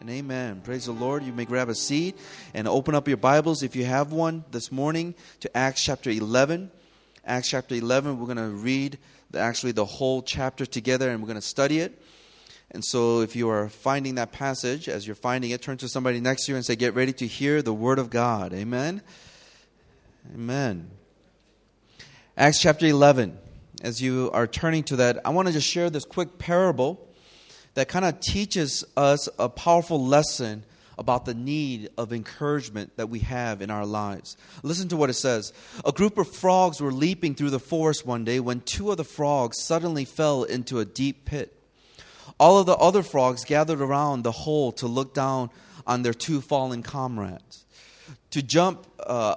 and amen. Praise the Lord. You may grab a seat and open up your Bibles if you have one this morning to Acts chapter 11. Acts chapter 11, we're going to read the whole chapter together and we're going to study it. And so if you are finding that passage, as you're finding it, turn to somebody next to you and say, get ready to hear the Word of God. Amen. Amen. Acts chapter 11. As you are turning to that, I want to just share this quick parable that kind of teaches us a powerful lesson about the need of encouragement that we have in our lives. Listen to what it says. A group of frogs were leaping through the forest one day when two of the frogs suddenly fell into a deep pit. All of the other frogs gathered around the hole to look down on their two fallen comrades. To jump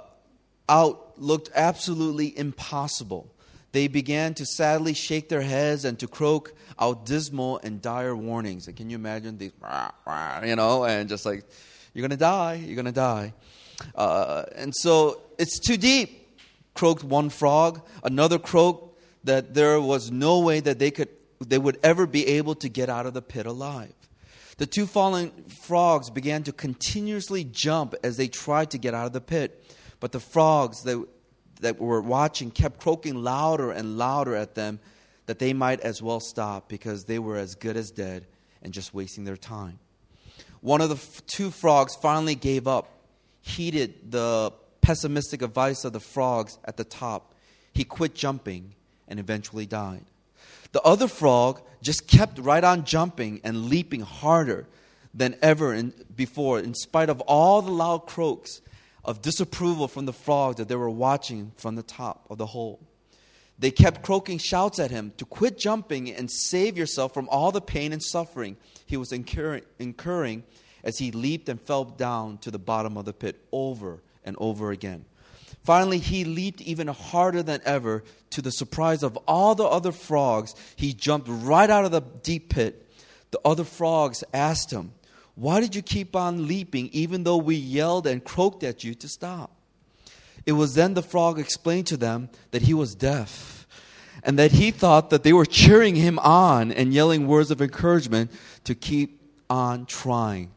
out looked absolutely impossible. They began to sadly shake their heads and to croak out dismal and dire warnings. And can you imagine these, and just like, you're going to die, you're going to die. And so, it's too deep, croaked one frog. Another croaked that there was no way that they would ever be able to get out of the pit alive. The two fallen frogs began to continuously jump as they tried to get out of the pit. But the frogs that were watching kept croaking louder and louder at them that they might as well stop because they were as good as dead and just wasting their time. One of the two frogs finally gave up, heeded the pessimistic advice of the frogs at the top. He quit jumping and eventually died. The other frog just kept right on jumping and leaping harder than ever before, in spite of all the loud croaks of disapproval from the frogs that they were watching from the top of the hole. They kept croaking shouts at him to quit jumping and save yourself from all the pain and suffering he was incurring as he leaped and fell down to the bottom of the pit over and over again. Finally, he leaped even harder than ever. To the surprise of all the other frogs, he jumped right out of the deep pit. The other frogs asked him, "Why did you keep on leaping even though we yelled and croaked at you to stop?" It was then the frog explained to them that he was deaf and that he thought that they were cheering him on and yelling words of encouragement to keep on trying.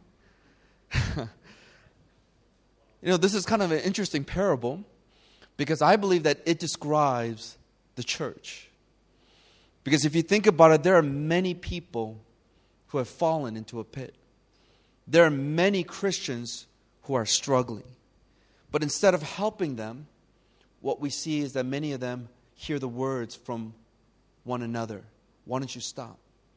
This is kind of an interesting parable because I believe that it describes the church. Because if you think about it, there are many people who have fallen into a pit. There are many Christians who are struggling. But instead of helping them, what we see is that many of them hear the words from one another. Why don't you stop?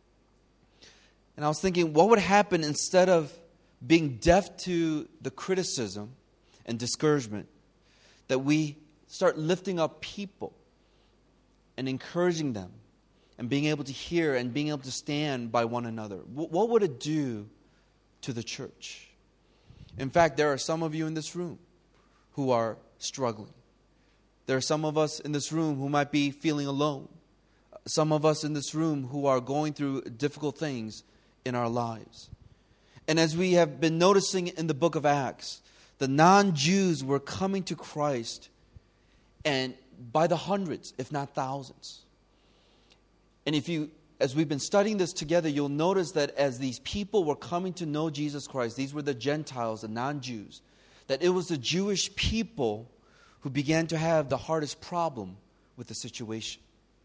And I was thinking, what would happen instead of being deaf to the criticism and discouragement, that we start lifting up people and encouraging them and being able to hear and being able to stand by one another? What would it do to the church? In fact, there are some of you in this room who are struggling. There are some of us in this room who might be feeling alone. Some of us in this room who are going through difficult things in our lives. And as we have been noticing in the book of Acts, the non-Jews were coming to Christ, and by the hundreds, if not thousands. And as we've been studying this together, you'll notice that as these people were coming to know Jesus Christ, these were the Gentiles, the non-Jews, that it was the Jewish people who began to have the hardest problem with the situation.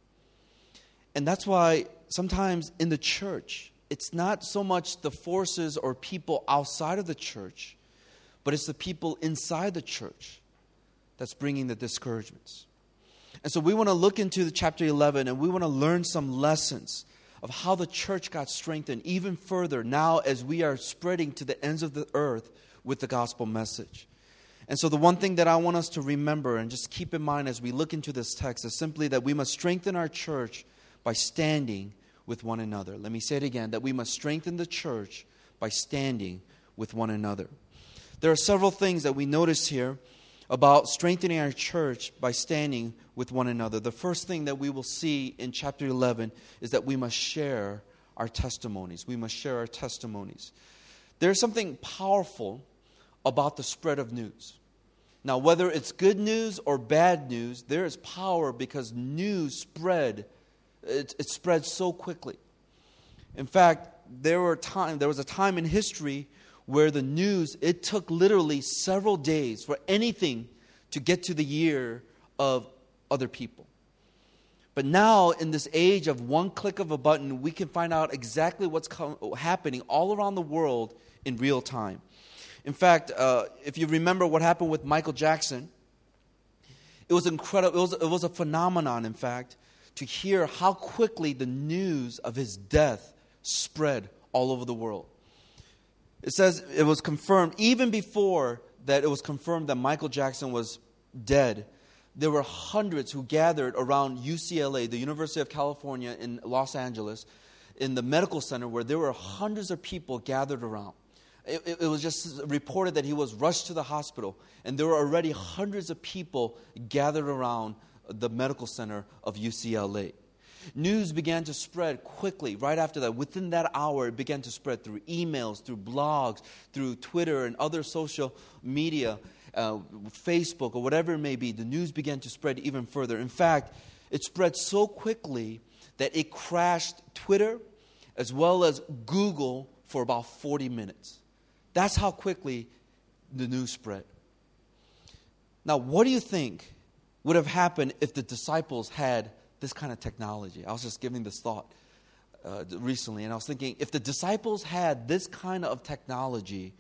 And that's why sometimes in the church, it's not so much the forces or people outside of the church, but it's the people inside the church that's bringing the discouragements. And so we want to look into the chapter 11 and we want to learn some lessons of how the church got strengthened even further now as we are spreading to the ends of the earth with the gospel message. And so the one thing that I want us to remember and just keep in mind as we look into this text is simply that we must strengthen our church by standing with one another. Let me say it again, that we must strengthen the church by standing with one another. There are several things that we notice here about strengthening our church by standing with one another. The first thing that we will see in chapter 11 is that we must share our testimonies. We must share our testimonies. There's something powerful about the spread of news. Now, whether it's good news or bad news, there is power because news spreads so quickly. In fact, there was a time in history where the news, it took literally several days for anything to get to the ear of other people. But now, in this age of one click of a button, we can find out exactly what's happening all around the world in real time. In fact, if you remember what happened with Michael Jackson, it was incredible. It was a phenomenon, in fact, to hear how quickly the news of his death spread all over the world. It says it was confirmed, even before that it was confirmed that Michael Jackson was dead, there were hundreds who gathered around UCLA, the University of California in Los Angeles, in the medical center where there were hundreds of people gathered around. It was just reported that he was rushed to the hospital, and there were already hundreds of people gathered around the medical center of UCLA. News began to spread quickly right after that. Within that hour, it began to spread through emails, through blogs, through Twitter and other social media, Facebook or whatever it may be. The news began to spread even further. In fact, it spread so quickly that it crashed Twitter as well as Google for about 40 minutes. That's how quickly the news spread. Now, what do you think would have happened if the disciples had this kind of technology? I was just giving this thought recently, and I was thinking, if the disciples had this kind of technology,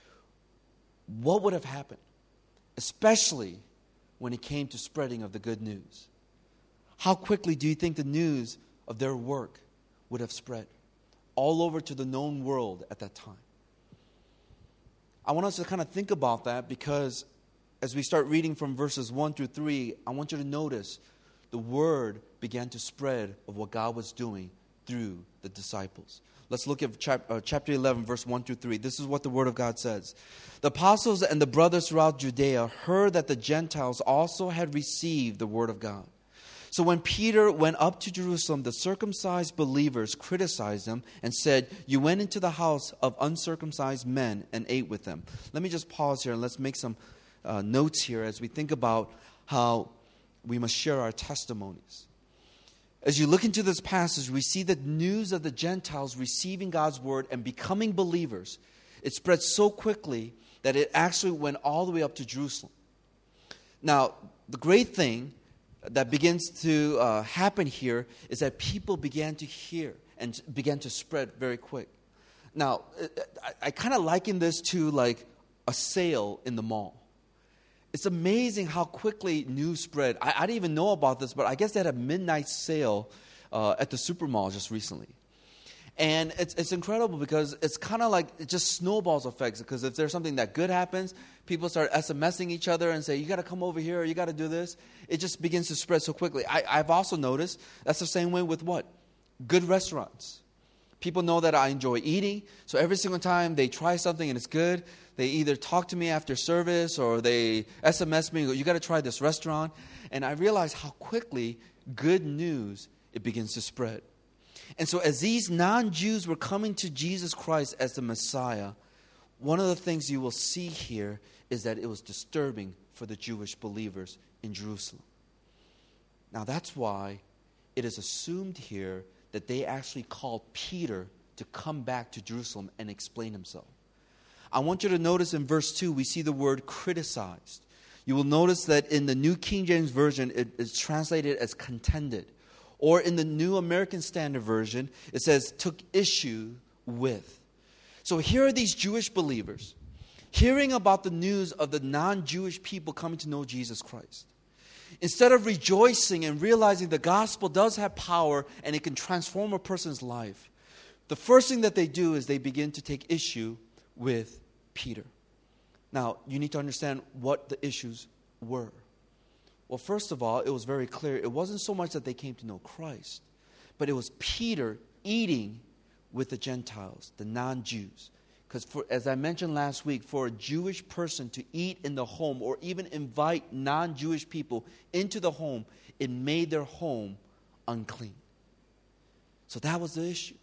what would have happened? Especially when it came to spreading of the good news. How quickly do you think the news of their work would have spread all over to the known world at that time? I want us to kind of think about that, because as we start reading from verses 1 through 3, I want you to notice the word began to spread of what God was doing through the disciples. Let's look at chapter 11, verse 1 through 3. This is what the word of God says. The apostles and the brothers throughout Judea heard that the Gentiles also had received the word of God. So when Peter went up to Jerusalem, the circumcised believers criticized him and said, "You went into the house of uncircumcised men and ate with them." Let me just pause here and let's make some notes here as we think about how we must share our testimonies. As you look into this passage, we see the news of the Gentiles receiving God's word and becoming believers. It spread so quickly that it actually went all the way up to Jerusalem. Now, the great thing that begins to happen here is that people began to hear and began to spread very quick. Now, I kind of liken this to like a sale in the mall. It's amazing how quickly news spread. I didn't even know about this, but I guess they had a midnight sale at the super mall just recently. And it's incredible because it's kind of like it just snowballs effects, because if there's something that good happens, people start SMSing each other and say, "You got to come over here, or you got to do this." It just begins to spread so quickly. I've also noticed that's the same way with what? Good restaurants. People know that I enjoy eating, so every single time they try something and it's good, they either talk to me after service or they SMS me and go, "You got to try this restaurant." And I realize how quickly good news, it begins to spread. And so as these non-Jews were coming to Jesus Christ as the Messiah, one of the things you will see here is that it was disturbing for the Jewish believers in Jerusalem. Now that's why it is assumed here that they actually called Peter to come back to Jerusalem and explain himself. I want you to notice in verse 2, we see the word criticized. You will notice that in the New King James Version, it is translated as contended. Or in the New American Standard Version, it says took issue with. So here are these Jewish believers hearing about the news of the non-Jewish people coming to know Jesus Christ. Instead of rejoicing and realizing the gospel does have power and it can transform a person's life, the first thing that they do is they begin to take issue with Peter. Now, you need to understand what the issues were. Well, first of all, it was very clear. It wasn't so much that they came to know Christ, but it was Peter eating with the Gentiles, the non-Jews. Because as I mentioned last week, for a Jewish person to eat in the home or even invite non-Jewish people into the home, it made their home unclean. So that was the issue.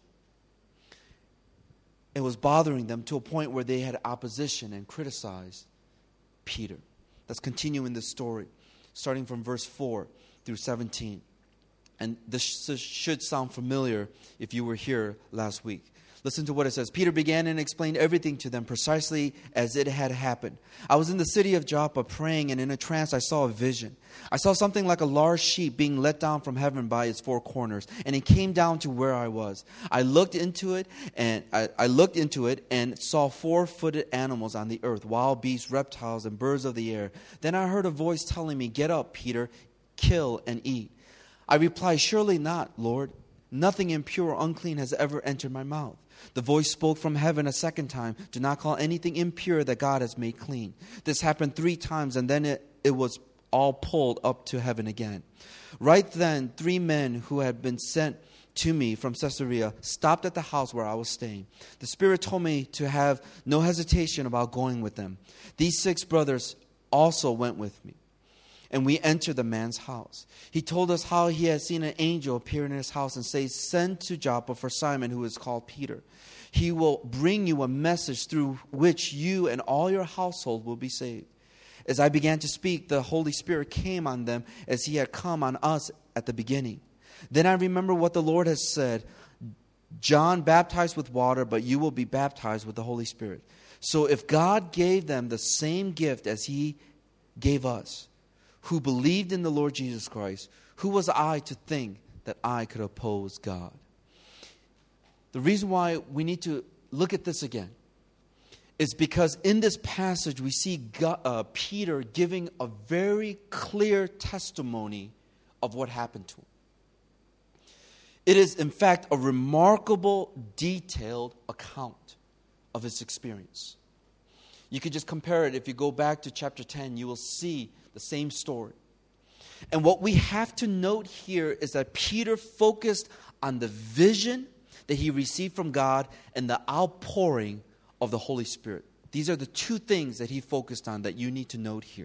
It was bothering them to a point where they had opposition and criticized Peter. Let's continue in this story, starting from verse 4 through 17. And this should sound familiar if you were here last week. Listen to what it says. Peter began and explained everything to them precisely as it had happened. I was in the city of Joppa praying, and in a trance I saw a vision. I saw something like a large sheep being let down from heaven by its four corners, and it came down to where I was. I looked into it and saw four-footed animals on the earth, wild beasts, reptiles, and birds of the air. Then I heard a voice telling me, "Get up, Peter, kill and eat." I replied, "Surely not, Lord. Nothing impure or unclean has ever entered my mouth." The voice spoke from heaven a second time, "Do not call anything impure that God has made clean." This happened 3 times, and then it was all pulled up to heaven again. Right then, 3 men who had been sent to me from Caesarea stopped at the house where I was staying. The Spirit told me to have no hesitation about going with them. These 6 brothers also went with me, and we entered the man's house. He told us how he had seen an angel appear in his house and say, "Send to Joppa for Simon, who is called Peter. He will bring you a message through which you and all your household will be saved." As I began to speak, the Holy Spirit came on them as he had come on us at the beginning. Then I remember what the Lord has said, "John baptized with water, but you will be baptized with the Holy Spirit." So if God gave them the same gift as he gave us, who believed in the Lord Jesus Christ, who was I to think that I could oppose God? The reason why we need to look at this again is because in this passage we see Peter giving a very clear testimony of what happened to him. It is, in fact, a remarkable, detailed account of his experience. You could just compare it. If you go back to chapter 10, you will see the same story. And what we have to note here is that Peter focused on the vision that he received from God and the outpouring of the Holy Spirit. These are the 2 things that he focused on that you need to note here.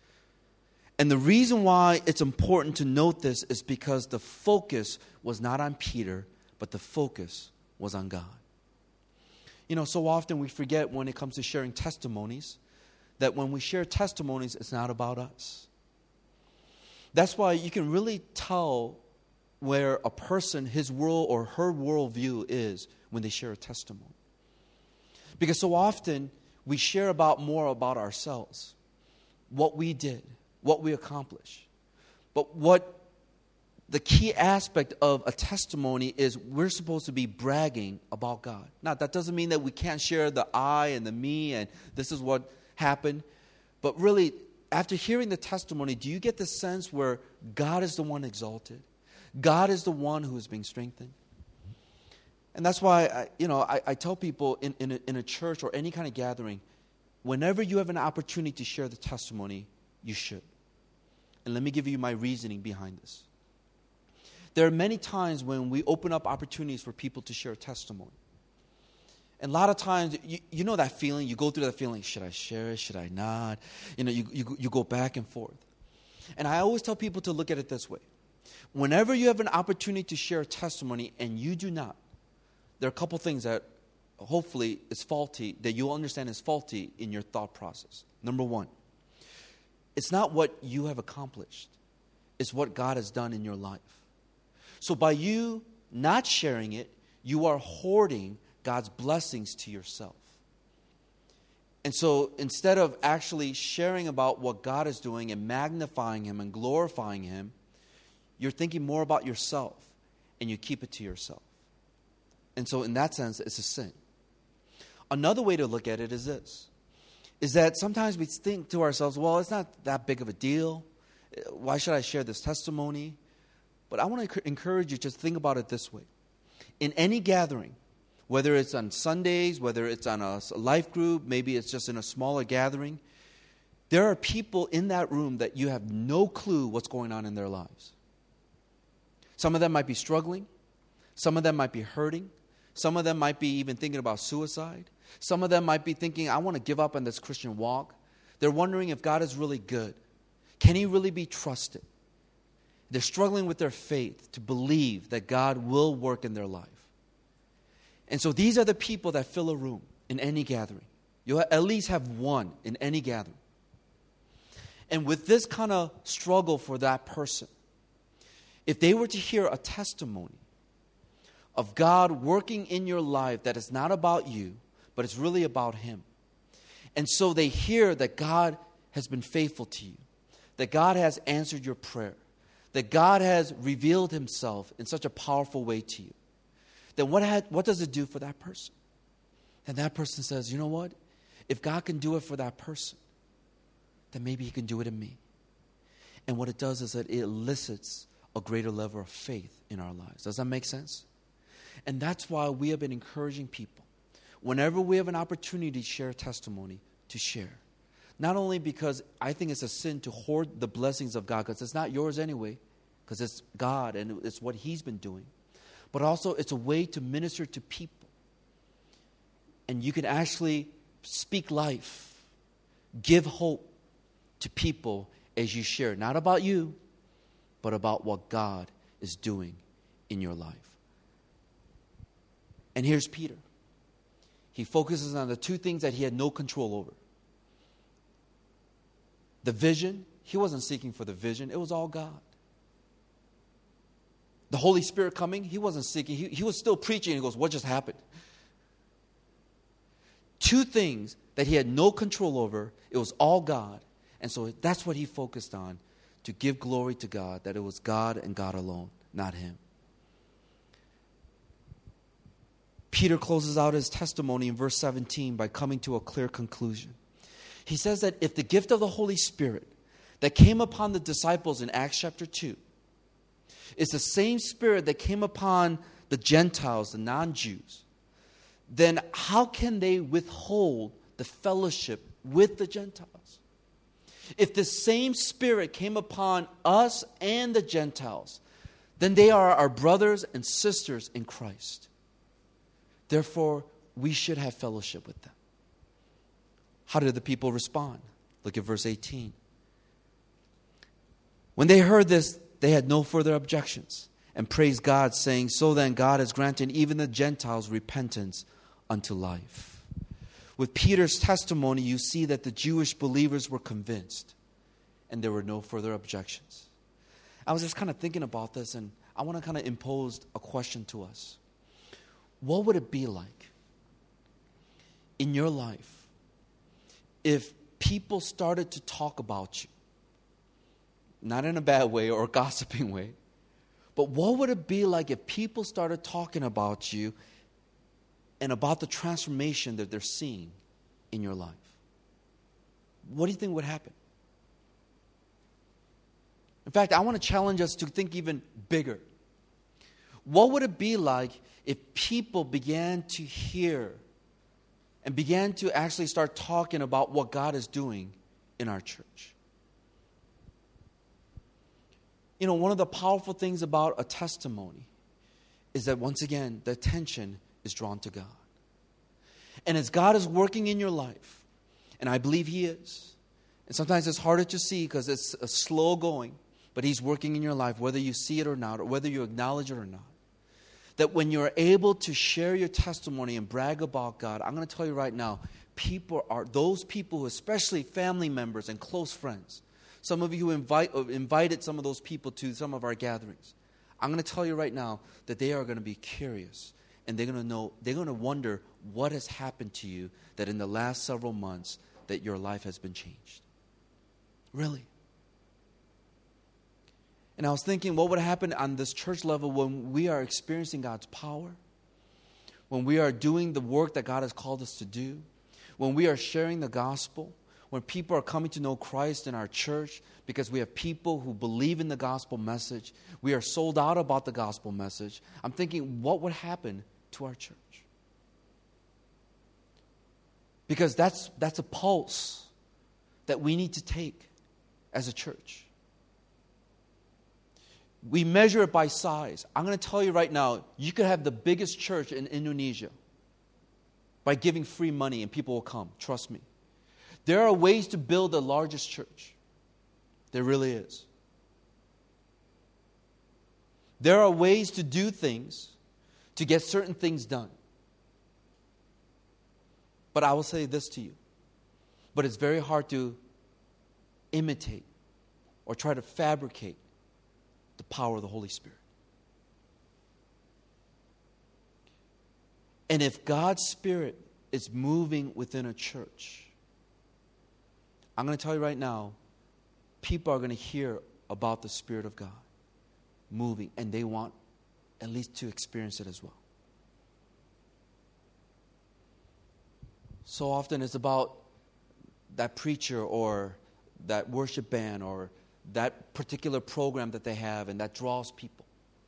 And the reason why it's important to note this is because the focus was not on Peter, but the focus was on God. You know, so often we forget when it comes to sharing testimonies that when we share testimonies, it's not about us. That's why you can really tell where a person, his world or her worldview is when they share a testimony. Because so often we share more about ourselves, what we did, what we accomplished. But what the key aspect of a testimony is we're supposed to be bragging about God. Now, that doesn't mean that we can't share the I and the me and this is what happened. But really, after hearing the testimony, do you get the sense where God is the one exalted? God is the one who is being strengthened? And that's why I tell people in a church or any kind of gathering, whenever you have an opportunity to share the testimony, you should. And let me give you my reasoning behind this. There are many times when we open up opportunities for people to share testimony. And a lot of times, you know that feeling, you go through that feeling, should I share it, should I not? You know, you go back and forth. And I always tell people to look at it this way. Whenever you have an opportunity to share a testimony and you do not, there are a couple things that hopefully is faulty, that you'll understand is faulty in your thought process. Number 1, it's not what you have accomplished. It's what God has done in your life. So by you not sharing it, you are hoarding God's blessings to yourself. And so instead of actually sharing about what God is doing and magnifying Him and glorifying Him, you're thinking more about yourself and you keep it to yourself. And so in that sense, it's a sin. Another way to look at it is this, is that sometimes we think to ourselves, well, it's not that big of a deal. Why should I share this testimony? But I want to encourage you to think about it this way. In any gathering, whether it's on Sundays, whether it's on a life group, maybe it's just in a smaller gathering, there are people in that room that you have no clue what's going on in their lives. Some of them might be struggling. Some of them might be hurting. Some of them might be even thinking about suicide. Some of them might be thinking, I want to give up on this Christian walk. They're wondering if God is really good. Can He really be trusted? They're struggling with their faith to believe that God will work in their life. And so these are the people that fill a room in any gathering. You'll at least have one in any gathering. And with this kind of struggle for that person, if they were to hear a testimony of God working in your life that is not about you, but it's really about Him. And so they hear that God has been faithful to you, that God has answered your prayer, that God has revealed Himself in such a powerful way to you. Then what does it do for that person? And that person says, you know what? If God can do it for that person, then maybe He can do it in me. And what it does is that it elicits a greater level of faith in our lives. Does that make sense? And that's why we have been encouraging people, whenever we have an opportunity to share testimony, to share. Not only because I think it's a sin to hoard the blessings of God, because it's not yours anyway, because it's God and it's what He's been doing. But also it's a way to minister to people. And you can actually speak life, give hope to people as you share. Not about you, but about what God is doing in your life. And here's Peter. He focuses on the two things that he had no control over. The vision, he wasn't seeking for the vision. It was all God. The Holy Spirit coming, he wasn't seeking. He was still preaching. He goes, what just happened? Two things that he had no control over. It was all God. And so that's what he focused on, to give glory to God, that it was God and God alone, not him. Peter closes out his testimony in verse 17 by coming to a clear conclusion. He says that if the gift of the Holy Spirit that came upon the disciples in Acts chapter 2 is the same Spirit that came upon the Gentiles, the non-Jews, then how can they withhold the fellowship with the Gentiles? If the same Spirit came upon us and the Gentiles, then they are our brothers and sisters in Christ. Therefore, we should have fellowship with them. How did the people respond? Look at verse 18. When they heard this, they had no further objections and praised God, saying, so then God has granted even the Gentiles repentance unto life. With Peter's testimony, you see that the Jewish believers were convinced and there were no further objections. I was just kind of thinking about this, and I want to kind of impose a question to us. What would it be like in your life if people started to talk about you? Not in a bad way or a gossiping way, but what would it be like if people started talking about you and about the transformation that they're seeing in your life? What do you think would happen? In fact, I want to challenge us to think even bigger. What would it be like if people began to hear and began to actually start talking about what God is doing in our church? You know, one of the powerful things about a testimony is that, once again, the attention is drawn to God. And as God is working in your life, and I believe He is, and sometimes it's harder to see because it's a slow going, but He's working in your life, whether you see it or not, or whether you acknowledge it or not. That when you're able to share your testimony and brag about God, I'm going to tell you right now, those people, especially family members and close friends, some of you who invited some of those people to some of our gatherings, I'm going to tell you right now that they are going to be curious, and they're going to wonder what has happened to you that in the last several months that your life has been changed. Really. And I was thinking, what would happen on this church level when we are experiencing God's power? When we are doing the work that God has called us to do? When we are sharing the gospel? When people are coming to know Christ in our church because we have people who believe in the gospel message? We are sold out about the gospel message. I'm thinking, what would happen to our church? Because that's a pulse that we need to take as a church. We measure it by size. I'm going to tell you right now, you could have the biggest church in Indonesia by giving free money and people will come. Trust me. There are ways to build the largest church. There really is. There are ways to do things to get certain things done. But I will say this to you. But it's very hard to imitate or try to fabricate the power of the Holy Spirit. And if God's Spirit is moving within a church, I'm going to tell you right now, people are going to hear about the Spirit of God moving, and they want at least to experience it as well. So often it's about that preacher or that worship band or that particular program that they have, and that draws people.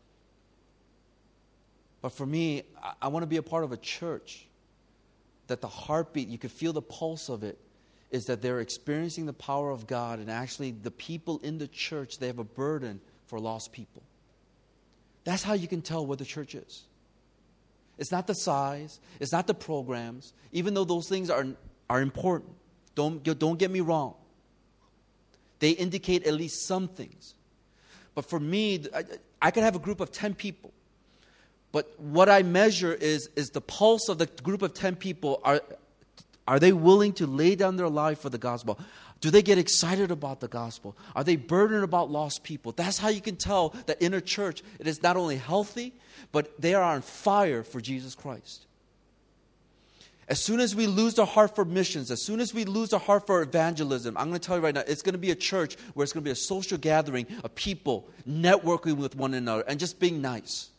But for me, I want to be a part of a church that the heartbeat, you can feel the pulse of it, is that they're experiencing the power of God, and actually the people in the church, they have a burden for lost people. That's how you can tell where the church is. It's not the size, it's not the programs, even though those things are important. Don't get me wrong. They indicate at least some things. But for me, I could have a group of 10 people. But what I measure is the pulse of the group of 10 people. Are they willing to lay down their life for the gospel? Do they get excited about the gospel? Are they burdened about lost people? That's how you can tell that in a church, it is not only healthy, but they are on fire for Jesus Christ. As soon as we lose our heart for missions, as soon as we lose our heart for evangelism, I'm going to tell you right now, it's going to be a church where it's going to be a social gathering of people networking with one another and just being nice.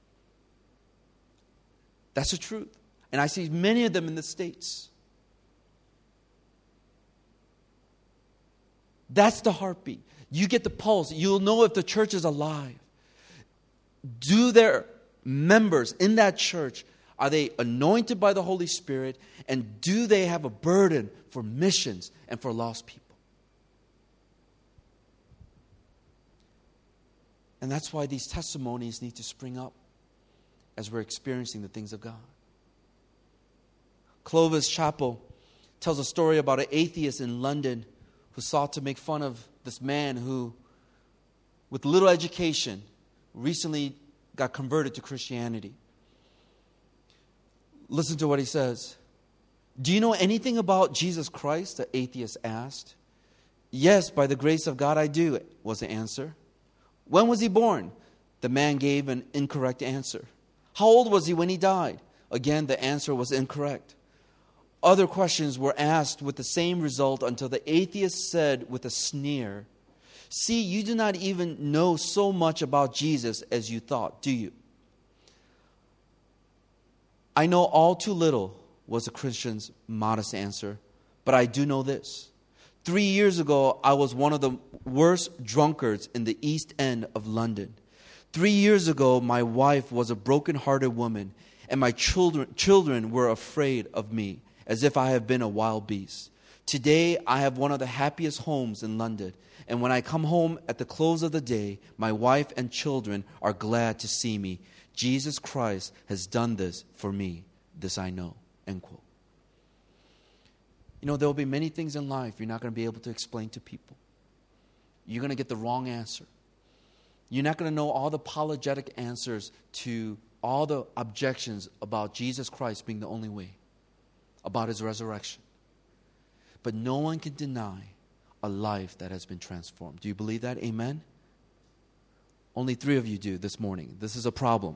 That's the truth. And I see many of them in the States. That's the heartbeat. You get the pulse. You'll know if the church is alive. Do their members in that church, are they anointed by the Holy Spirit? And do they have a burden for missions and for lost people? And that's why these testimonies need to spring up as we're experiencing the things of God. Clovis Chappell tells a story about an atheist in London who sought to make fun of this man who, with little education, recently got converted to Christianity. Listen to what he says. "Do you know anything about Jesus Christ?" the atheist asked. "Yes, by the grace of God I do," was the answer. "When was he born?" The man gave an incorrect answer. "How old was he when he died?" Again, the answer was incorrect. Other questions were asked with the same result until the atheist said with a sneer, "See, you do not even know so much about Jesus as you thought, do you?" "I know all too little," was the Christian's modest answer, "but I do know this. 3 years ago, I was one of the worst drunkards in the East End of London. 3 years ago, my wife was a broken-hearted woman, and my children were afraid of me, as if I had been a wild beast. Today, I have one of the happiest homes in London, and when I come home at the close of the day, my wife and children are glad to see me. Jesus Christ has done this for me. This I know." End quote. You know, there will be many things in life you're not going to be able to explain to people. You're going to get the wrong answer. You're not going to know all the apologetic answers to all the objections about Jesus Christ being the only way, about his resurrection. But no one can deny a life that has been transformed. Do you believe that? Amen? Only 3 of you do this morning. This is a problem.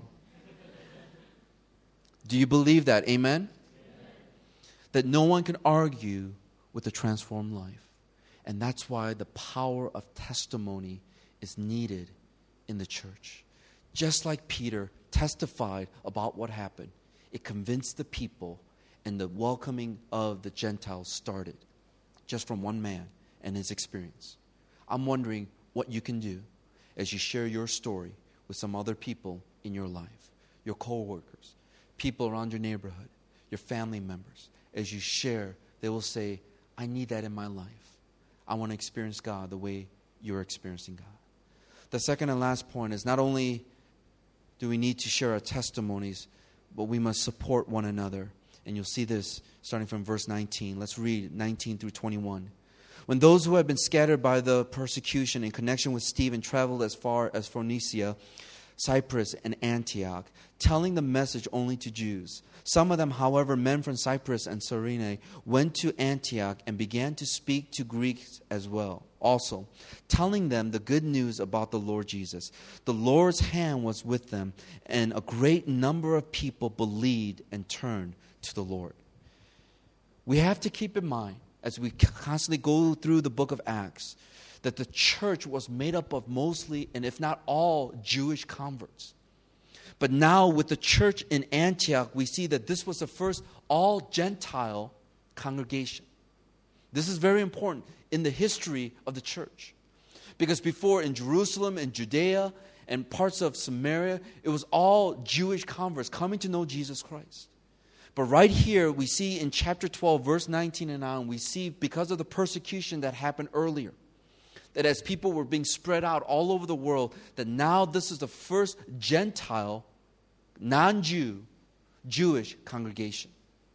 Do you believe that? Amen? That no one can argue with a transformed life. And that's why the power of testimony is needed in the church. Just like Peter testified about what happened, it convinced the people, and the welcoming of the Gentiles started just from one man and his experience. I'm wondering what you can do as you share your story with some other people in your life, your co-workers, people around your neighborhood, your family members. As you share, they will say, "I need that in my life. I want to experience God the way you're experiencing God." The second and last point is not only do we need to share our testimonies, but we must support one another. And you'll see this starting from verse 19. Let's read 19 through 21. "When those who had been scattered by the persecution in connection with Stephen traveled as far as Phoenicia, Cyprus, and Antioch, telling the message only to Jews. Some of them, however, men from Cyprus and Cyrene, went to Antioch and began to speak to Greeks as well, also, telling them the good news about the Lord Jesus. The Lord's hand was with them, and a great number of people believed and turned to the Lord. We have to keep in mind, as we constantly go through the book of Acts, that the church was made up of mostly, and if not all, Jewish converts. But now with the church in Antioch, we see that this was the first all-Gentile congregation. This is very important in the history of the church. Because before in Jerusalem and Judea and parts of Samaria, it was all Jewish converts coming to know Jesus Christ. But right here, we see in chapter 12, verse 19 and on, we see because of the persecution that happened earlier, that as people were being spread out all over the world, that now this is the first Gentile, non-Jew, Jewish congregation.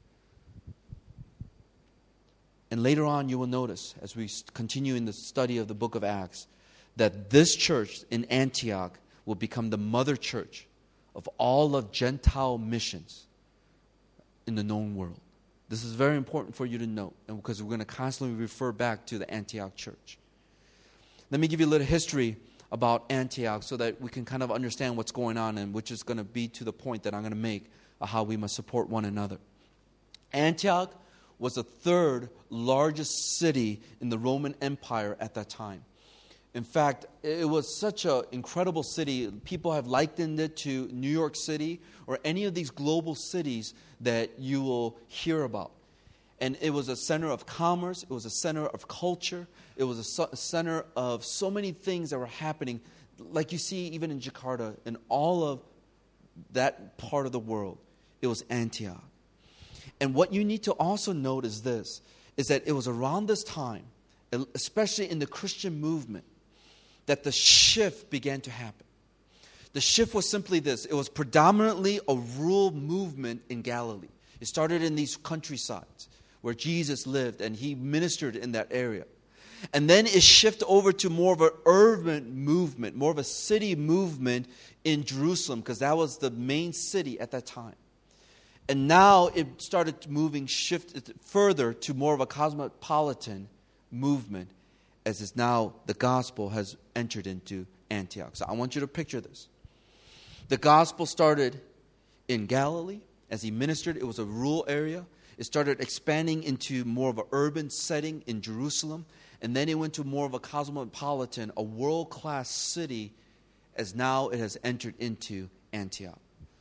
And later on you will notice, as we continue in the study of the book of Acts, that this church in Antioch will become the mother church of all of Gentile missions in the known world. This is very important for you to note, and because we're going to constantly refer back to the Antioch church. Let me give you a little history about Antioch so that we can kind of understand what's going on, and which is going to be to the point that I'm going to make of how we must support one another. Antioch was the third largest city in the Roman Empire at that time. In fact, it was such an incredible city. People have likened it to New York City or any of these global cities that you will hear about. And it was a center of commerce. It was a center of culture. It was a center of so many things that were happening, like you see even in Jakarta and all of that part of the world. It was Antioch. And what you need to also note is this, is that it was around this time, especially in the Christian movement, that the shift began to happen. The shift was simply this. It was predominantly a rural movement in Galilee. It started in these countrysides where Jesus lived and he ministered in that area. And then it shifted over to more of an urban movement, more of a city movement in Jerusalem, because that was the main city at that time. And now it started moving, shifted further to more of a cosmopolitan movement, as it's now the gospel has entered into Antioch. So I want you to picture this. The gospel started in Galilee. As he ministered, it was a rural area. It started expanding into more of an urban setting in Jerusalem. And then it went to more of a cosmopolitan, a world-class city, as now it has entered into Antioch.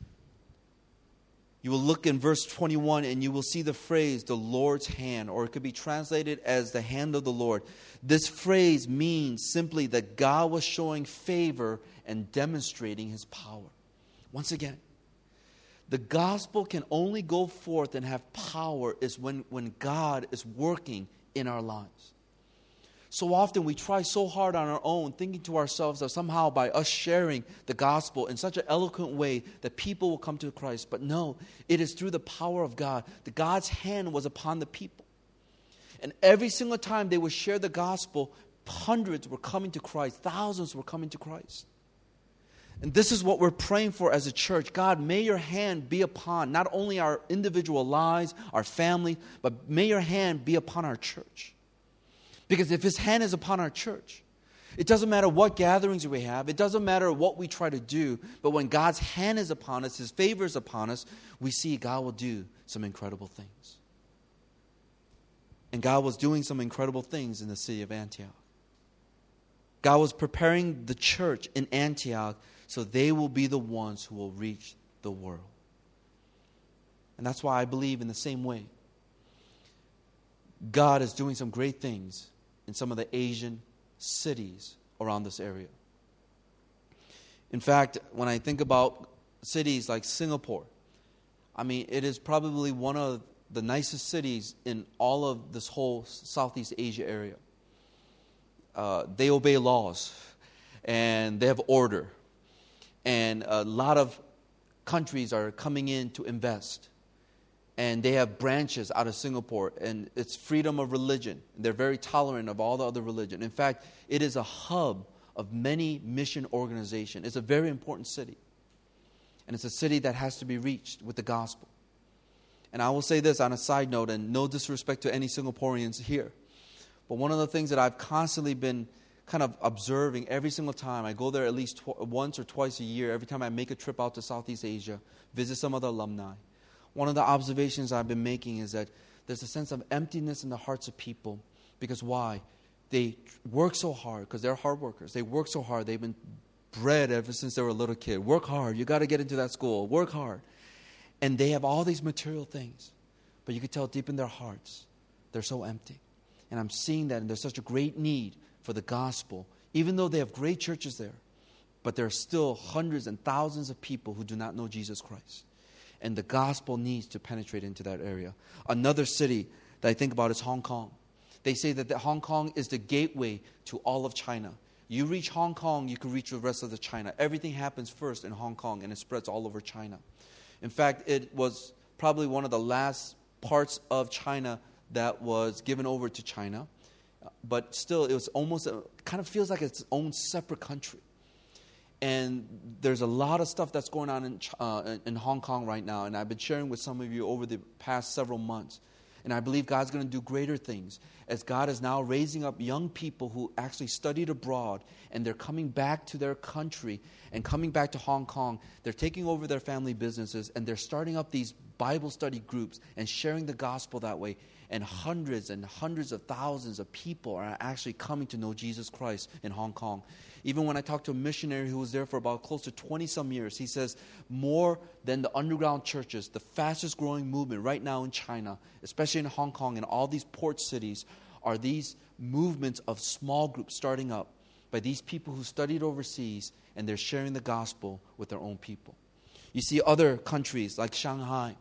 You will look in verse 21 and you will see the phrase, the Lord's hand, or it could be translated as the hand of the Lord. This phrase means simply that God was showing favor and demonstrating his power. Once again, the gospel can only go forth and have power is when God is working in our lives. So often we try so hard on our own, thinking to ourselves that somehow by us sharing the gospel in such an eloquent way that people will come to Christ. But no, it is through the power of God. God's hand was upon the people. And every single time they would share the gospel, hundreds were coming to Christ. Thousands were coming to Christ. And this is what we're praying for as a church. God, may your hand be upon not only our individual lives, our family, but may your hand be upon our church. Because if his hand is upon our church, it doesn't matter what gatherings we have. It doesn't matter what we try to do. But when God's hand is upon us, his favor is upon us, we see God will do some incredible things. And God was doing some incredible things in the city of Antioch. God was preparing the church in Antioch so they will be the ones who will reach the world. And that's why I believe in the same way God is doing some great things in some of the Asian cities around this area. In fact, when I think about cities like Singapore, I mean, it is probably one of the nicest cities in all of this whole Southeast Asia area. They obey laws, and they have order. And a lot of countries are coming in to invest. And they have branches out of Singapore, and it's freedom of religion. They're very tolerant of all the other religion. In fact, it is a hub of many mission organizations. It's a very important city. And it's a city that has to be reached with the gospel. And I will say this on a side note, and no disrespect to any Singaporeans here, but one of the things that I've constantly been kind of observing every single time, I go there at least once or twice a year, every time I make a trip out to Southeast Asia, visit some of the alumni. One of the observations I've been making is that there's a sense of emptiness in the hearts of people. Because why? They work so hard, because they're hard workers. They work so hard. They've been bred ever since they were a little kid. Work hard. You got to get into that school. Work hard. And they have all these material things. But you can tell deep in their hearts, they're so empty. And I'm seeing that, and there's such a great need for the gospel, even though they have great churches there. But there are still hundreds and thousands of people who do not know Jesus Christ. And the gospel needs to penetrate into that area. Another city that I think about is Hong Kong. They say that Hong Kong is the gateway to all of China. You reach Hong Kong, you can reach the rest of the China. Everything happens first in Hong Kong, and it spreads all over China. In fact, it was probably one of the last parts of China that was given over to China. But still, it was almost, kind of feels like it's its own separate country. And there's a lot of stuff that's going on in Hong Kong right now. And I've been sharing with some of you over the past several months. And I believe God's going to do greater things as God is now raising up young people who actually studied abroad. And they're coming back to their country and coming back to Hong Kong. They're taking over their family businesses. And they're starting up these Bible study groups and sharing the gospel that way. And hundreds of thousands of people are actually coming to know Jesus Christ in Hong Kong. Even when I talked to a missionary who was there for about close to 20-some years, he says more than the underground churches, the fastest growing movement right now in China, especially in Hong Kong and all these port cities, are these movements of small groups starting up by these people who studied overseas, and they're sharing the gospel with their own people. You see other countries like Shanghai.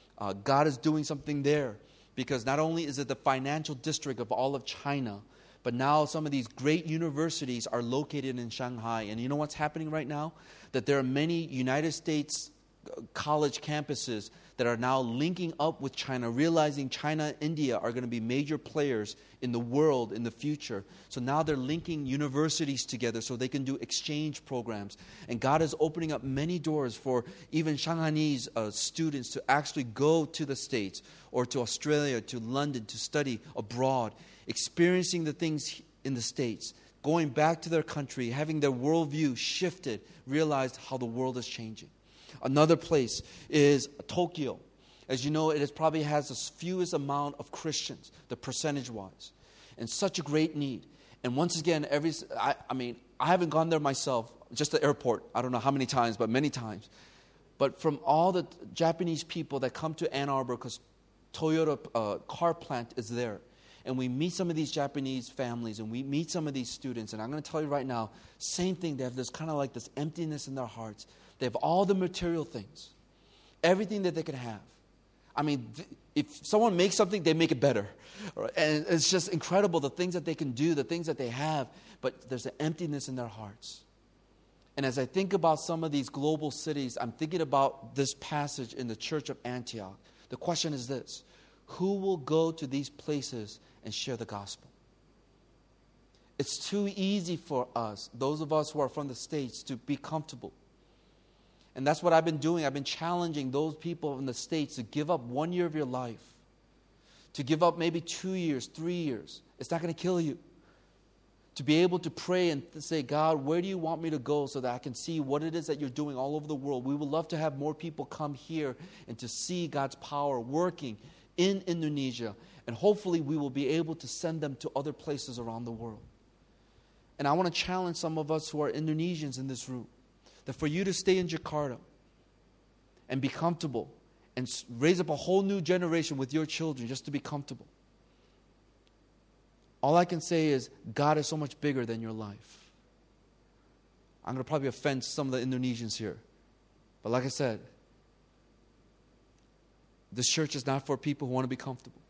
God is doing something there. Because not only is it the financial district of all of China, but now some of these great universities are located in Shanghai. And you know what's happening right now? That there are many United States college campuses that are now linking up with China, realizing China and India are going to be major players in the world in the future. So now they're linking universities together so they can do exchange programs. And God is opening up many doors for even Shanghainese students to actually go to the States or to Australia, to London, to study abroad, experiencing the things in the States, going back to their country, having their worldview shifted, realized how the world is changing. Another place is Tokyo. As you know, it probably has the fewest amount of Christians, the percentage-wise, and such a great need. And once again, I haven't gone there myself, just the airport. I don't know how many times, but many times. But from all the Japanese people that come to Ann Arbor, because Toyota car plant is there, and we meet some of these Japanese families, and we meet some of these students, and I'm going to tell you right now, same thing. They have this kind of like this emptiness in their hearts. They have all the material things, everything that they can have. I mean, if someone makes something, they make it better. And it's just incredible, the things that they can do, the things that they have, but there's an emptiness in their hearts. And as I think about some of these global cities, I'm thinking about this passage in the church of Antioch. The question is this: who will go to these places and share the gospel? It's too easy for us, those of us who are from the States, to be comfortable. And that's what I've been doing. I've been challenging those people in the States to give up 1 year of your life, to give up maybe 2 years, 3 years. It's not going to kill you. To be able to pray and to say, God, where do you want me to go so that I can see what it is that you're doing all over the world? We would love to have more people come here and to see God's power working in Indonesia. And hopefully we will be able to send them to other places around the world. And I want to challenge some of us who are Indonesians in this room, that for you to stay in Jakarta and be comfortable and raise up a whole new generation with your children just to be comfortable. All I can say is God is so much bigger than your life. I'm going to probably offend some of the Indonesians here. But like I said, this church is not for people who want to be comfortable.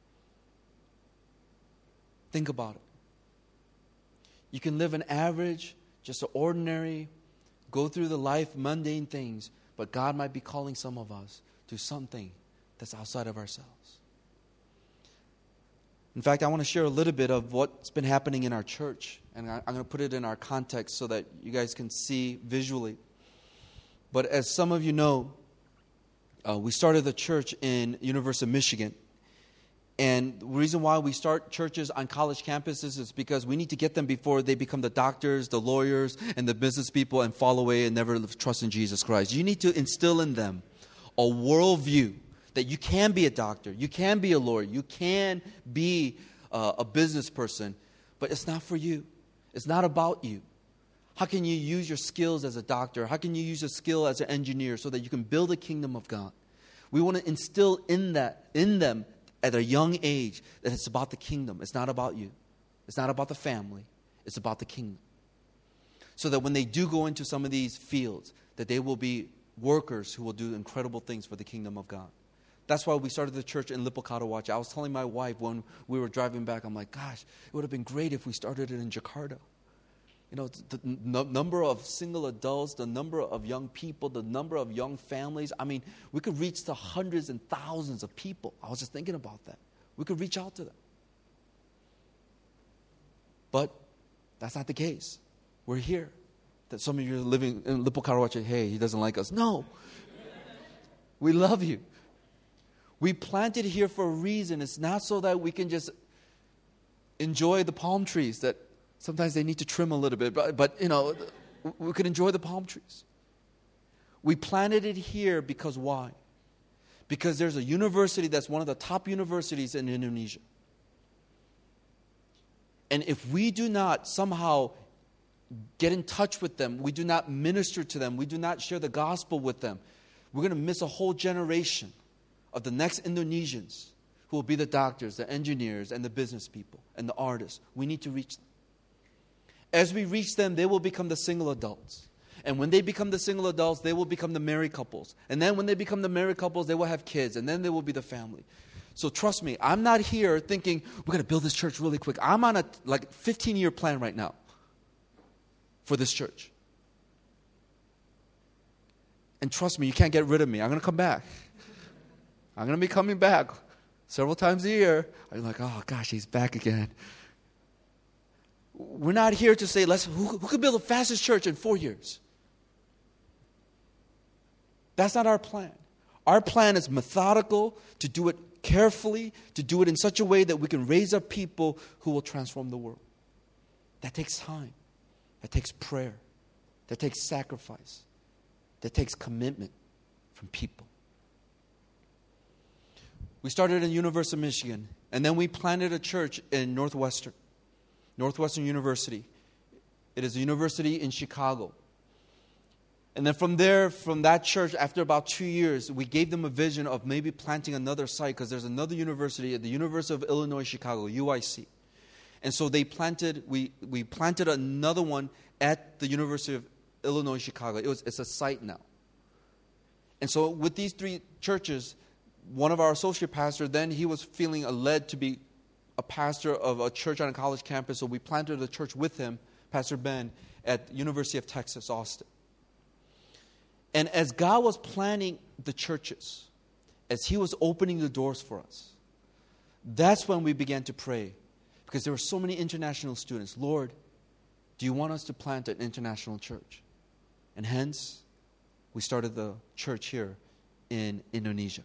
Think about it. You can live an average, just an ordinary, go through the life, mundane things, but God might be calling some of us to something that's outside of ourselves. In fact, I want to share a little bit of what's been happening in our church. And I'm going to put it in our context so that you guys can see visually. But as some of you know, we started the church in University of Michigan. And the reason why we start churches on college campuses is because we need to get them before they become the doctors, the lawyers, and the business people and fall away and never trust in Jesus Christ. You need to instill in them a worldview that you can be a doctor, you can be a lawyer, you can be a business person, but it's not for you. It's not about you. How can you use your skills as a doctor? How can you use your skill as an engineer so that you can build the kingdom of God? We want to instill in them at a young age that it's about the kingdom. It's not about you. It's not about the family. It's about the kingdom. So that when they do go into some of these fields, that they will be workers who will do incredible things for the kingdom of God. That's why we started the church in Lippo Karawaci. I was telling my wife when we were driving back, I'm like, gosh, it would have been great if we started it in Jakarta. You know, the number of single adults, the number of young people, the number of young families. I mean, we could reach to hundreds and thousands of people. I was just thinking about that. We could reach out to them. But that's not the case. We're here. That some of you are living in Lippo Karawaci, hey, he doesn't like us. No. We love you. We planted here for a reason. It's not so that we can just enjoy the palm trees that sometimes they need to trim a little bit, but you know, we could enjoy the palm trees. We planted it here because why? Because there's a university that's one of the top universities in Indonesia. And if we do not somehow get in touch with them, we do not minister to them, we do not share the gospel with them, we're going to miss a whole generation of the next Indonesians who will be the doctors, the engineers, and the business people, and the artists. We need to reach them. As we reach them, they will become the single adults. And when they become the single adults, they will become the married couples. And then when they become the married couples, they will have kids. And then they will be the family. So trust me, I'm not here thinking, we're going to build this church really quick. I'm on a 15-year plan right now for this church. And trust me, you can't get rid of me. I'm going to come back. I'm going to be coming back several times a year. I'm like, oh gosh, he's back again. We're not here to say, who could build the fastest church in 4 years? That's not our plan. Our plan is methodical, to do it carefully, to do it in such a way that we can raise up people who will transform the world. That takes time. That takes prayer. That takes sacrifice. That takes commitment from people. We started in University of Michigan, and then we planted a church in Northwestern University. It is a university in Chicago. And then from that church, after about 2 years, we gave them a vision of maybe planting another site because there's another university at the University of Illinois Chicago, UIC. And so we planted another one at the University of Illinois Chicago. It's a site now. And so with these three churches, one of our associate pastors, then he was feeling led to be a pastor of a church on a college campus, so we planted a church with him, Pastor Ben, at University of Texas, Austin. And as God was planning the churches, as He was opening the doors for us, that's when we began to pray, because there were so many international students. Lord, do you want us to plant an international church? And hence, we started the church here in Indonesia.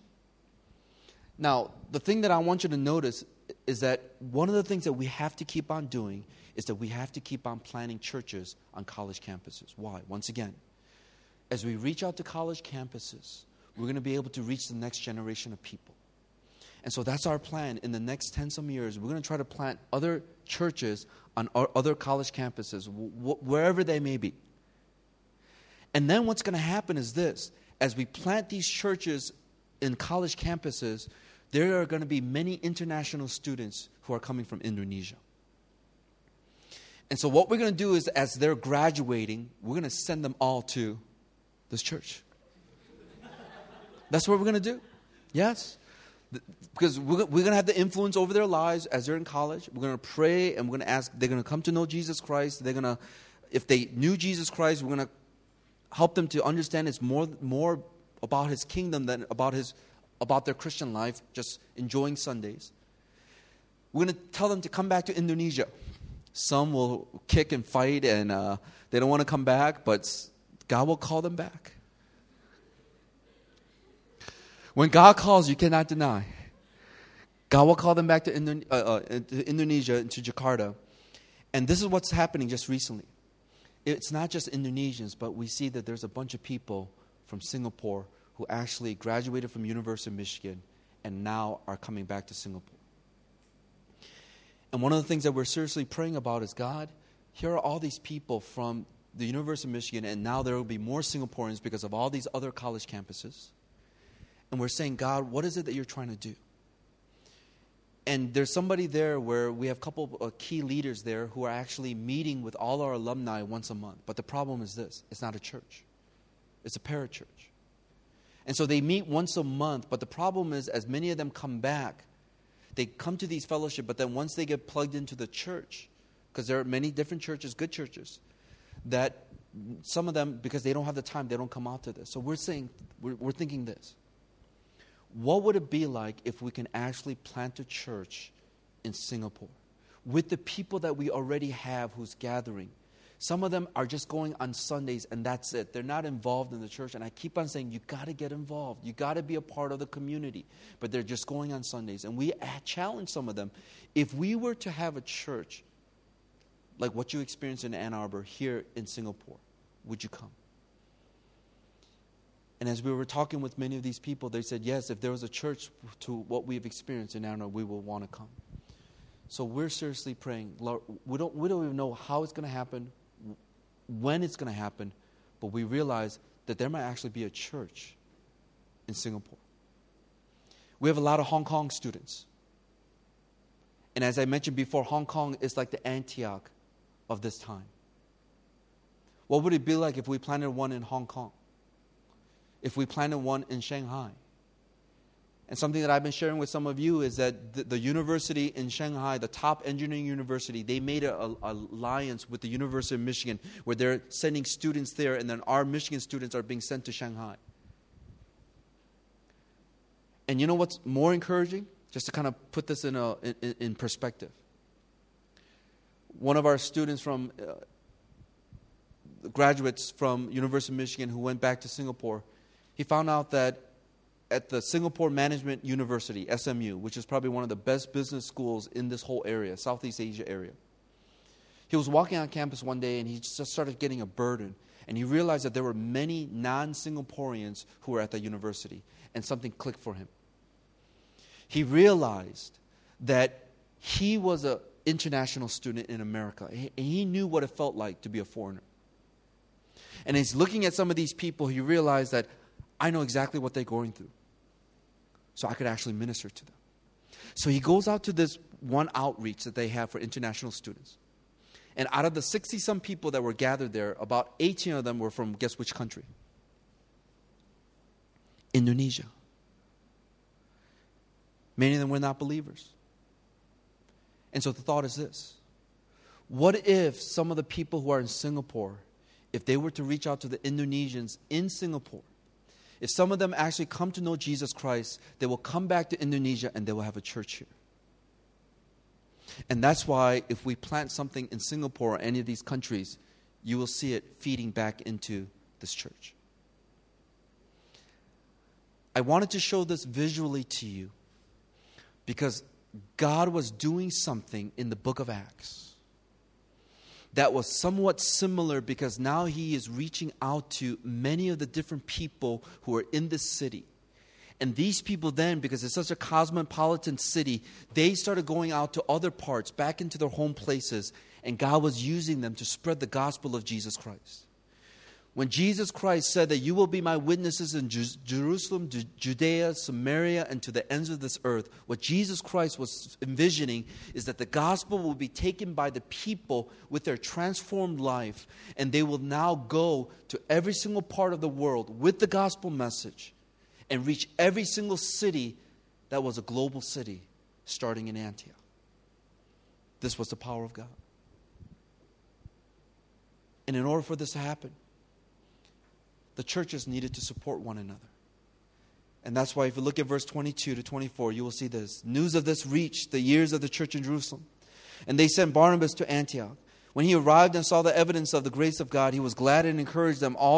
Now, the thing that I want you to notice is that one of the things that we have to keep on doing is that we have to keep on planting churches on college campuses. Why? Once again, as we reach out to college campuses, we're going to be able to reach the next generation of people. And so that's our plan. In the next 10-some years, we're going to try to plant other churches on other college campuses, wherever they may be. And then what's going to happen is this. As we plant these churches in college campuses, there are going to be many international students who are coming from Indonesia. And so what we're going to do is, as they're graduating, we're going to send them all to this church. That's what we're going to do. Yes. Because we're going to have the influence over their lives as they're in college. We're going to pray and we're going to ask, they're going to come to know Jesus Christ. They're going to, if they knew Jesus Christ, we're going to help them to understand it's more about His kingdom than about their Christian life, just enjoying Sundays. We're going to tell them to come back to Indonesia. Some will kick and fight, and they don't want to come back, but God will call them back. When God calls, you cannot deny. God will call them back to Indonesia, to Jakarta. And this is what's happening just recently. It's not just Indonesians, but we see that there's a bunch of people from Singapore who actually graduated from University of Michigan and now are coming back to Singapore. And one of the things that we're seriously praying about is, God, here are all these people from the University of Michigan, and now there will be more Singaporeans because of all these other college campuses. And we're saying, God, what is it that you're trying to do? And there's somebody there where we have a couple of key leaders there who are actually meeting with all our alumni once a month. But the problem is this: it's not a church. It's a parachurch. And so they meet once a month, but the problem is, as many of them come back, they come to these fellowship, but then once they get plugged into the church, because there are many different churches, good churches, that some of them, because they don't have the time, they don't come out to this. So we're saying, we're thinking this. What would it be like if we can actually plant a church in Singapore with the people that we already have who's gathering? Some of them are just going on Sundays and that's it. They're not involved in the church. And I keep on saying, you got to get involved. You got to be a part of the community. But they're just going on Sundays. And we challenge some of them. If we were to have a church like what you experienced in Ann Arbor here in Singapore, would you come? And as we were talking with many of these people, they said, yes, if there was a church to what we've experienced in Ann Arbor, we will want to come. So we're seriously praying. Lord, we don't even know how it's going to happen, when it's going to happen, but we realize that there might actually be a church in Singapore. We have a lot of Hong Kong students. And as I mentioned before, Hong Kong is like the Antioch of this time. What would it be like if we planted one in Hong Kong? If we planted one in Shanghai? And something that I've been sharing with some of you is that the university in Shanghai, the top engineering university, they made an alliance with the University of Michigan where they're sending students there, and then our Michigan students are being sent to Shanghai. And you know what's more encouraging? Just to kind of put this in perspective. One of our students from graduates from University of Michigan who went back to Singapore, he found out that at the Singapore Management University, SMU, which is probably one of the best business schools in this whole area, Southeast Asia area. He was walking on campus one day and he just started getting a burden. And he realized that there were many non-Singaporeans who were at the university. And something clicked for him. He realized that he was an international student in America. And he knew what it felt like to be a foreigner. And he's looking at some of these people, he realized that I know exactly what they're going through. So I could actually minister to them. So he goes out to this one outreach that they have for international students. And out of the 60-some people that were gathered there, about 18 of them were from, guess which country? Indonesia. Many of them were not believers. And so the thought is this. What if some of the people who are in Singapore, if they were to reach out to the Indonesians in Singapore, if some of them actually come to know Jesus Christ, they will come back to Indonesia and they will have a church here. And that's why if we plant something in Singapore or any of these countries, you will see it feeding back into this church. I wanted to show this visually to you because God was doing something in the book of Acts that was somewhat similar, because now he is reaching out to many of the different people who are in this city. And these people then, because it's such a cosmopolitan city, they started going out to other parts, back into their home places, and God was using them to spread the gospel of Jesus Christ. When Jesus Christ said that you will be my witnesses in Jerusalem, Judea, Samaria, and to the ends of this earth, what Jesus Christ was envisioning is that the gospel will be taken by the people with their transformed life, and they will now go to every single part of the world with the gospel message and reach every single city that was a global city, starting in Antioch. This was the power of God. And in order for this to happen, the churches needed to support one another. And that's why if you look at verse 22 to 24, you will see this. News of this reached the ears of the church in Jerusalem. And they sent Barnabas to Antioch. When he arrived and saw the evidence of the grace of God, he was glad and encouraged them all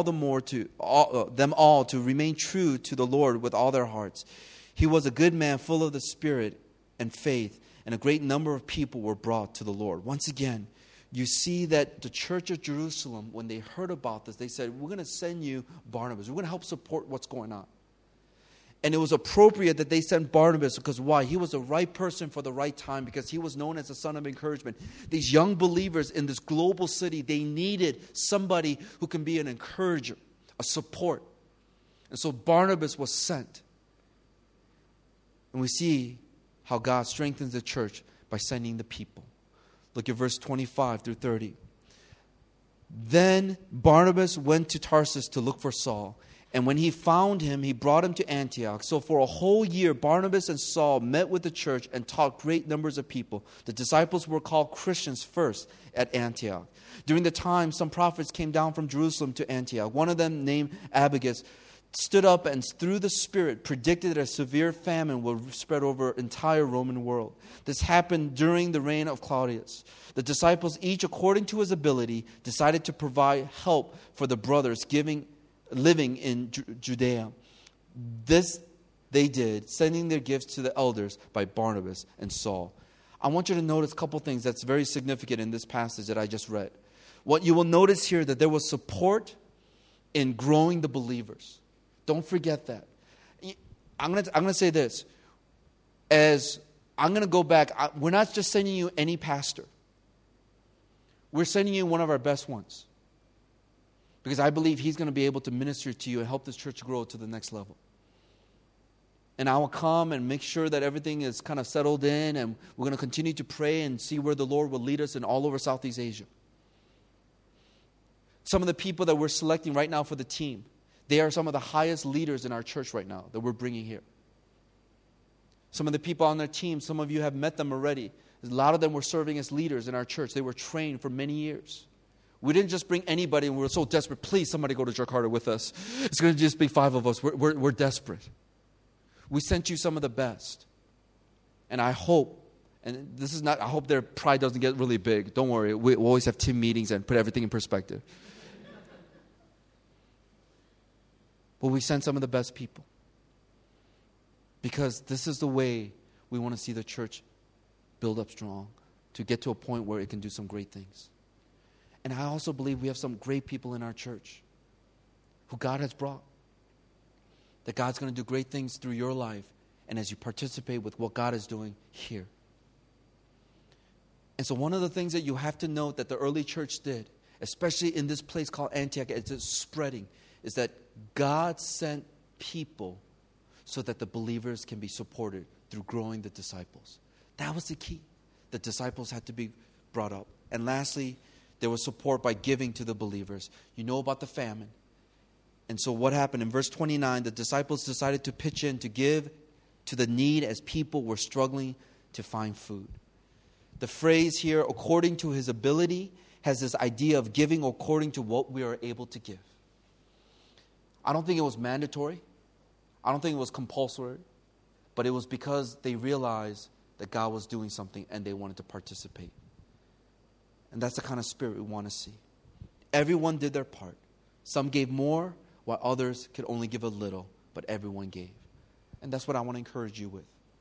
to remain true to the Lord with all their hearts. He was a good man, full of the Spirit and faith, and a great number of people were brought to the Lord. Once again, you see that the church of Jerusalem, when they heard about this, they said, we're going to send you Barnabas. We're going to help support what's going on. And it was appropriate that they sent Barnabas because why? He was the right person for the right time because he was known as a son of encouragement. These young believers in this global city, they needed somebody who can be an encourager, a support. And so Barnabas was sent. And we see how God strengthens the church by sending the people. Look at verse 25 through 30. Then Barnabas went to Tarsus to look for Saul. And when he found him, he brought him to Antioch. So for a whole year, Barnabas and Saul met with the church and taught great numbers of people. The disciples were called Christians first at Antioch. During the time, some prophets came down from Jerusalem to Antioch. One of them, named Abagus, stood up and through the Spirit predicted that a severe famine would spread over the entire Roman world. This happened during the reign of Claudius. The disciples, each according to his ability, decided to provide help for the brothers living in Judea. This they did, sending their gifts to the elders by Barnabas and Saul. I want you to notice a couple things that's very significant in this passage that I just read. What you will notice here that there was support in growing the believers. Don't forget that. I'm going to say this. As I'm going to go back, we're not just sending you any pastor. We're sending you one of our best ones. Because I believe he's going to be able to minister to you and help this church grow to the next level. And I will come and make sure that everything is kind of settled in, and we're going to continue to pray and see where the Lord will lead us in all over Southeast Asia. Some of the people that we're selecting right now for the team, they are some of the highest leaders in our church right now that we're bringing here. Some of the people on their team, some of you have met them already. A lot of them were serving as leaders in our church. They were trained for many years. We didn't just bring anybody and we were so desperate. Please, somebody go to Jakarta with us. It's going to just be 5 of us. We're desperate. We sent you some of the best. And I hope, and this is not, I hope their pride doesn't get really big. Don't worry. We always have team meetings and put everything in perspective. But we send some of the best people. Because this is the way we want to see the church build up strong, to get to a point where it can do some great things. And I also believe we have some great people in our church who God has brought. That God's going to do great things through your life and as you participate with what God is doing here. And so one of the things that you have to note that the early church did, especially in this place called Antioch, as it's spreading, is that God sent people so that the believers can be supported through growing the disciples. That was the key. The disciples had to be brought up. And lastly, there was support by giving to the believers. You know about the famine. And so what happened? In verse 29, the disciples decided to pitch in to give to the need as people were struggling to find food. The phrase here, according to his ability, has this idea of giving according to what we are able to give. I don't think it was mandatory. I don't think it was compulsory. But it was because they realized that God was doing something and they wanted to participate. And that's the kind of spirit we want to see. Everyone did their part. Some gave more, while others could only give a little, but everyone gave. And that's what I want to encourage you with.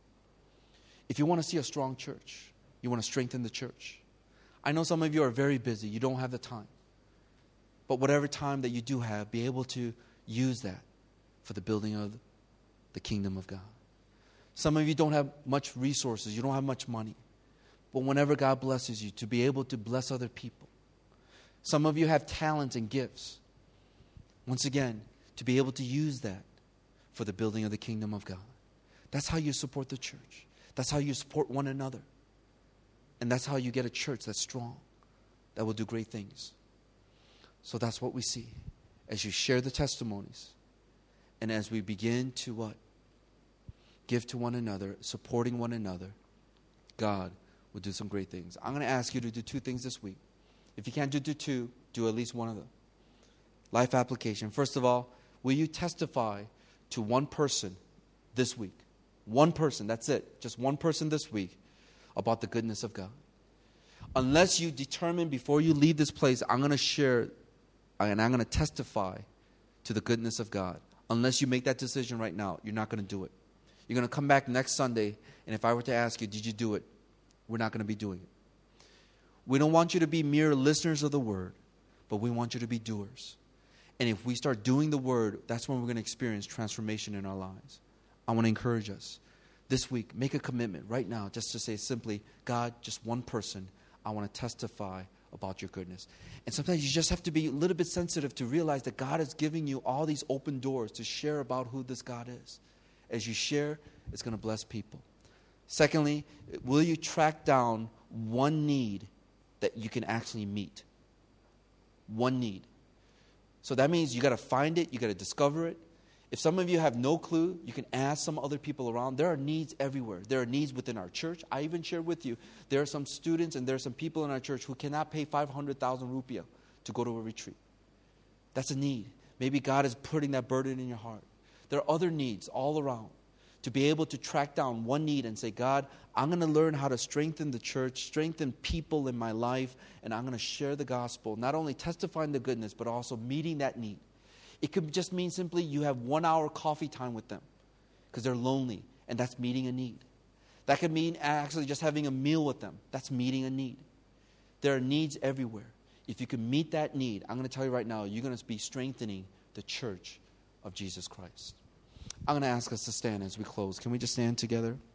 If you want to see a strong church, you want to strengthen the church. I know some of you are very busy. You don't have the time. But whatever time that you do have, be able to use that for the building of the kingdom of God. Some of you don't have much resources. You don't have much money. But whenever God blesses you, to be able to bless other people. Some of you have talents and gifts. Once again, to be able to use that for the building of the kingdom of God. That's how you support the church. That's how you support one another. And that's how you get a church that's strong, that will do great things. So that's what we see as you share the testimonies and as we begin to what? Give to one another, supporting one another. God will do some great things. I'm going to ask you to do 2 things this week. If you can't do 2, do at least one of them. Life application. First of all, will you testify to one person this week. One person, that's it. Just one person this week about the goodness of God. Unless you determine before you leave this place, I'm going to share and I'm going to testify to the goodness of God. Unless you make that decision right now, you're not going to do it. You're going to come back next Sunday, and if I were to ask you, did you do it? We're not going to be doing it. We don't want you to be mere listeners of the word, but we want you to be doers. And if we start doing the word, that's when we're going to experience transformation in our lives. I want to encourage us this week, make a commitment right now just to say simply, God, just one person, I want to testify about your goodness. And sometimes you just have to be a little bit sensitive to realize that God is giving you all these open doors to share about who this God is. As you share, it's going to bless people. Secondly, will you track down one need that you can actually meet? One need. So that means you got to find it, you got to discover it. If some of you have no clue, you can ask some other people around. There are needs everywhere. There are needs within our church. I even shared with you, there are some students and there are some people in our church who cannot pay 500,000 rupiah to go to a retreat. That's a need. Maybe God is putting that burden in your heart. There are other needs all around. To be able to track down one need and say, God, I'm going to learn how to strengthen the church, strengthen people in my life, and I'm going to share the gospel, not only testifying the goodness, but also meeting that need. It could just mean simply you have 1 hour coffee time with them because they're lonely, and that's meeting a need. That could mean actually just having a meal with them. That's meeting a need. There are needs everywhere. If you can meet that need, I'm going to tell you right now, you're going to be strengthening the church of Jesus Christ. I'm going to ask us to stand as we close. Can we just stand together?